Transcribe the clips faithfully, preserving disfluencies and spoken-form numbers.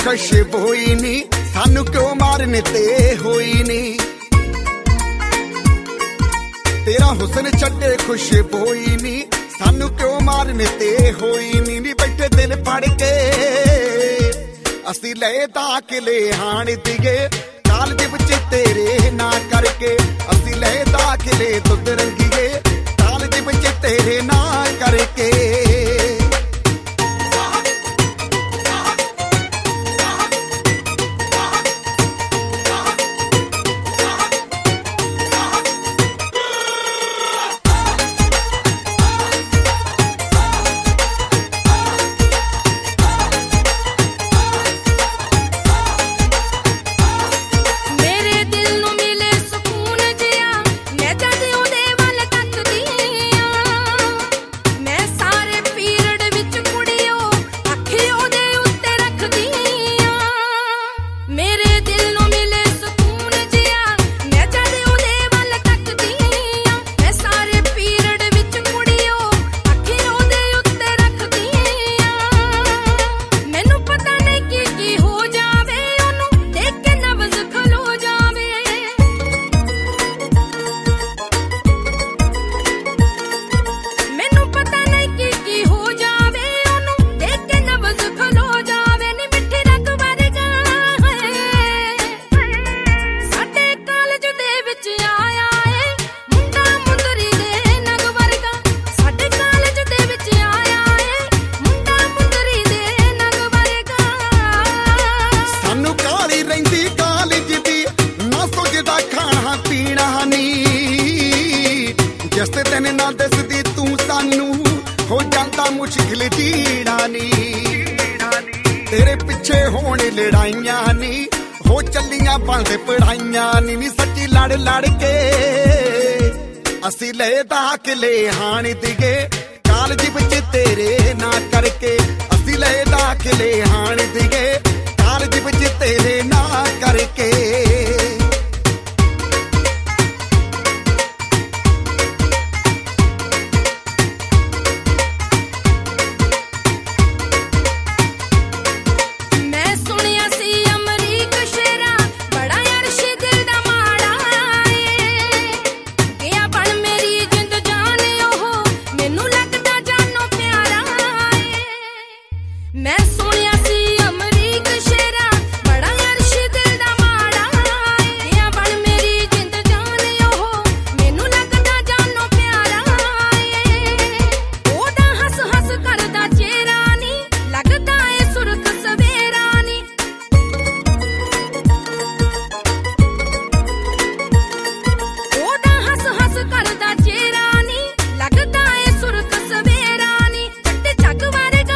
ਖੁਸ਼ਬੋਈ ਨੀ ਸਾਨੂੰ ਕਿਉਂ ਮਾਰਨ ਤੇ ਹੋਈ ਨੀ ਤੇਰਾ ਹੁਸਨ ਛੱਡੇ ਖੁਸ਼ਬੋਈ ਨੀ ਸਾਨੂੰ ਕਿਉਂ ਮਾਰਨ ਤੇ ਹੋਈ ਨੀ ਨੀ ਬੈਠੇ ਦਿਲ ਫੜ ਕੇ ਅਸੀਂ ਲਏ ਦਾਖਲੇ ਹਾਣ ਦੀਏ ਕਾਲਜ ਵਿੱਚ ਤੇਰੇ ਨਾਂ ਕਰਕੇ ਅਸੀਂ ਲਏ ਦਾਖਲੇ ਦੁੱਧ ਰੰਗੀਏ ਕਾਲਜ ਵਿੱਚ ਤੇਰੇ ਨਾਂ ਕਰਕੇ ਜਿਸ ਦਿਨ ਨਾ ਦੱਸਦੀ ਤੂੰ ਸਾਨੂੰ ਹੋ ਜਾਂਦਾ ਮੁਸ਼ਕਿਲ ਜੀਣਾ ਨੀ ਤੇਰੇ ਪਿੱਛੇ ਹੋਣ ਲੜਾਈਆਂ ਨੀ ਹੋ ਚੱਲੀਆਂ ਬੰਦ ਪੜਾਈਆਂ ਨੀ ਨੀ ਸੱਚੀ ਲੜ ਲੜ ਕੇ ਅਸੀਂ ਲਏ ਦਾਖਲੇ ਹਾਣ ਦੀਏ ਕਾਲਜ ਵਿੱਚ ਤੇਰੇ ਨਾਂ ਕਰਕੇ ਅਸੀਂ ਲਏ ਦਾਖਲੇ ਹਾਣ ਦੀਏ ਕਾਲਜ ਵਿੱਚ ਤੇਰੇ ਨਾਂ ਕਰਕੇ ਮੈਂ ਸੁਣਿਆ ਸੀ ਅਮਰੀਕ ਸ਼ੇਰਾ ਬੜਾ ਅਰਸ਼ ਦਿਲ ਦਾ ਮਾੜਾ ਏ ਬਣ ਮੇਰੀ ਜਿੰਦ ਜਾਨ ਉਹ ਮੈਨੂੰ ਲੱਗਦਾ ਜਾਨੋਂ ਪਿਆਰਾ ਏ ਉਹਦਾ ਹੱਸ ਹੱਸ ਕਰਦਾ ਚਿਹਰਾ ਨੀ ਲੱਗਦਾ ਏ ਸੁਰਤ ਸਵੇਰਾ ਨੀ ਉਹਦਾ ਹੱਸ ਹੱਸ ਕਰਦਾ ਚਿਹਰਾ ਨੀ ਲੱਗਦਾ ਏ ਸੁਰਤ ਸਵੇਰਾ ਨੀ ਚੱਟੇ ਜੱਗ ਵਰਗਾ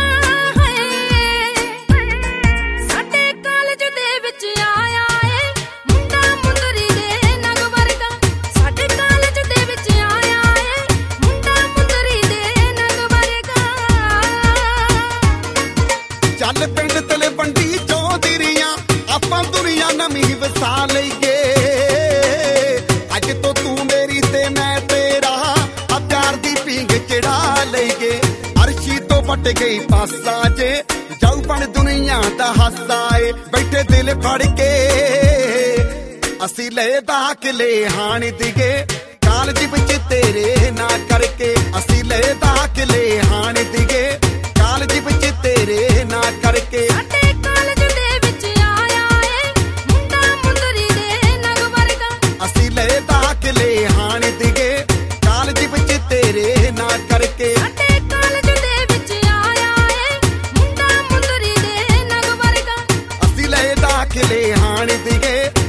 ਚੱਲ ਪਿੰਡ ਤਲਵੰਡੀ ਚੌਧਰੀਆਂ ਆਪਾਂ ਦੁਨੀਆ ਨਵੀਂ ਵਸਾ ਲਈਏ ਅੱਜ ਤੋਂ ਤੂੰ ਮੇਰੀ ਤੇ ਮੈਂ ਤੇਰਾ ਆ ਪਿਆਰ ਦੀ ਪੀਂਘ ਚੜਾ ਲਈਏ ਅਰਸ਼ੀ ਤੋਂ ਵੱਟ ਗਈ ਪਾਸਾ ਜੇ ਜਾਊ ਬਣ ਦੁਨੀਆ ਦਾ ਹਾਸਾ ਏ ਬੈਠੇ ਦਿਲ ਫੜ ਕੇ ਅਸੀਂ ਲਏ ਦਾਖਲੇ ਹਾਣ ਦੀਏ ਕਾਲਜ ਵਿੱਚ ਤੇਰੇ ਨਾਂ ਕਰਕੇ ਅਸੀਂ ਲਏ ਦਾਖਲੇ ਹਾਣ ਦੀਏ ਕਾਲਜ ਵਿੱਚ ਤੇਰੇ ਨਾਂ ਕਰਕੇ ਸਾਡੇ ਕਾਲਜ ਦੇ ਵਿੱਚ ਆਇਆ ਏ ਮੁੰਡਾ ਮੁੰਦਰੀ ਦੇ ਨਗ ਵਰਗਾ ਅਸੀਂ ਲਏ ਦਾਖਲੇ ਹਾਣ ਦੀਏ ਕਾਲਜ ਵਿੱਚ ਤੇਰੇ ਨਾਂ ਕਰਕੇ ਸਾਡੇ ਕਾਲਜ ਦੇ ਵਿੱਚ ਆਇਆ ਏ ਮੁੰਡਾ ਮੁੰਦਰੀ ਦੇ ਨਗ ਵਰਗਾ ਅਸੀਂ ਲਏ ਦਾਖਲੇ ਹਾਣ ਦੀਏ